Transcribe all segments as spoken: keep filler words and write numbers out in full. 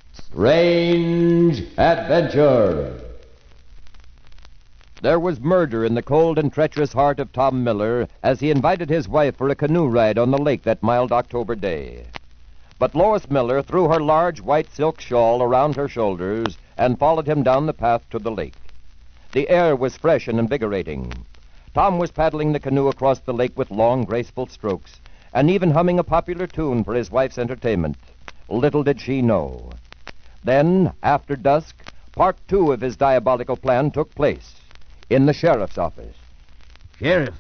Strange Adventure. There was murder in the cold and treacherous heart of Tom Miller as he invited his wife for a canoe ride on the lake that mild October day. But Lois Miller threw her large white silk shawl around her shoulders and followed him down the path to the lake. The air was fresh and invigorating. Tom was paddling the canoe across the lake with long, graceful strokes, and even humming a popular tune for his wife's entertainment. Little did she know. Then, after dusk, part two of his diabolical plan took place in the sheriff's office. Sheriff,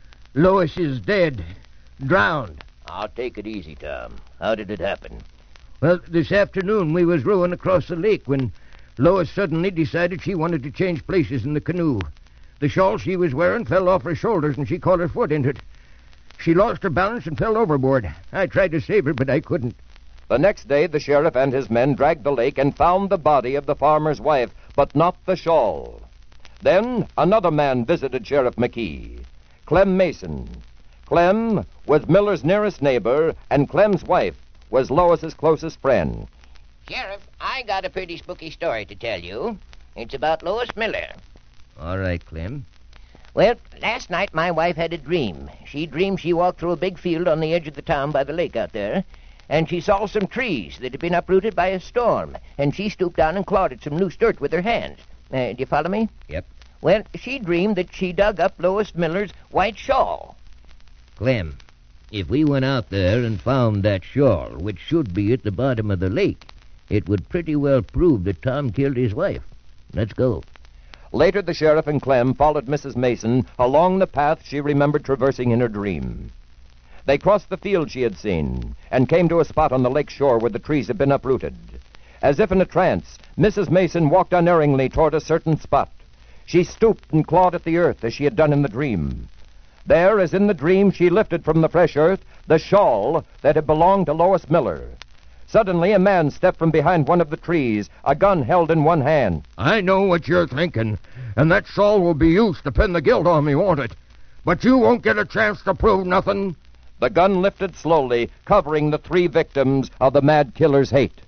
Lois is dead, drowned. I'll take it easy, Tom. How did it happen? Well, this afternoon we was rowing across the lake when Lois suddenly decided she wanted to change places in the canoe. The shawl she was wearing fell off her shoulders and she caught her foot into it. She lost her balance and fell overboard. I tried to save her, but I couldn't. The next day, the sheriff and his men dragged the lake and found the body of the farmer's wife, but not the shawl. Then another man visited Sheriff McKee, Clem Mason. Clem was Miller's nearest neighbor, and Clem's wife was Lois's closest friend. Sheriff, I got a pretty spooky story to tell you. It's about Lois Miller. All right, Clem. Well, last night my wife had a dream. She dreamed she walked through a big field on the edge of the town by the lake out there, and she saw some trees that had been uprooted by a storm, and she stooped down and clawed at some loose dirt with her hands. Uh, do you follow me? Yep. Well, she dreamed that she dug up Lois Miller's white shawl. Clem, if we went out there and found that shawl, which should be at the bottom of the lake, it would pretty well prove that Tom killed his wife. Let's go. Later, the sheriff and Clem followed Missus Mason along the path she remembered traversing in her dream. They crossed the field she had seen and came to a spot on the lake shore where the trees had been uprooted. As if in a trance, Missus Mason walked unerringly toward a certain spot. She stooped and clawed at the earth as she had done in the dream. There, as in the dream, she lifted from the fresh earth the shawl that had belonged to Lois Miller. Suddenly, a man stepped from behind one of the trees, a gun held in one hand. I know what you're thinking, and that shawl will be used to pin the guilt on me, won't it? But you won't get a chance to prove nothing. The gun lifted slowly, covering the three victims of the mad killer's hate.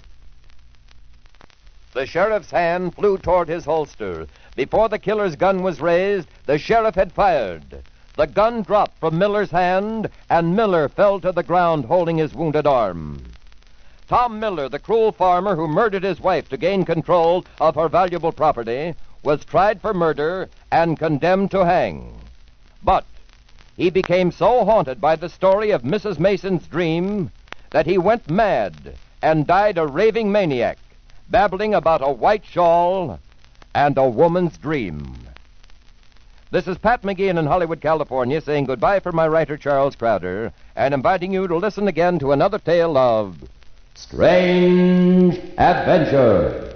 The sheriff's hand flew toward his holster. Before the killer's gun was raised, the sheriff had fired. The gun dropped from Miller's hand, and Miller fell to the ground holding his wounded arm. Tom Miller, the cruel farmer who murdered his wife to gain control of her valuable property, was tried for murder and condemned to hang. But he became so haunted by the story of Missus Mason's dream that he went mad and died a raving maniac, babbling about a white shawl and a woman's dream. This is Pat McGeehan in Hollywood, California, saying goodbye for my writer, Charles Crowder, and inviting you to listen again to another tale of Strange Adventure.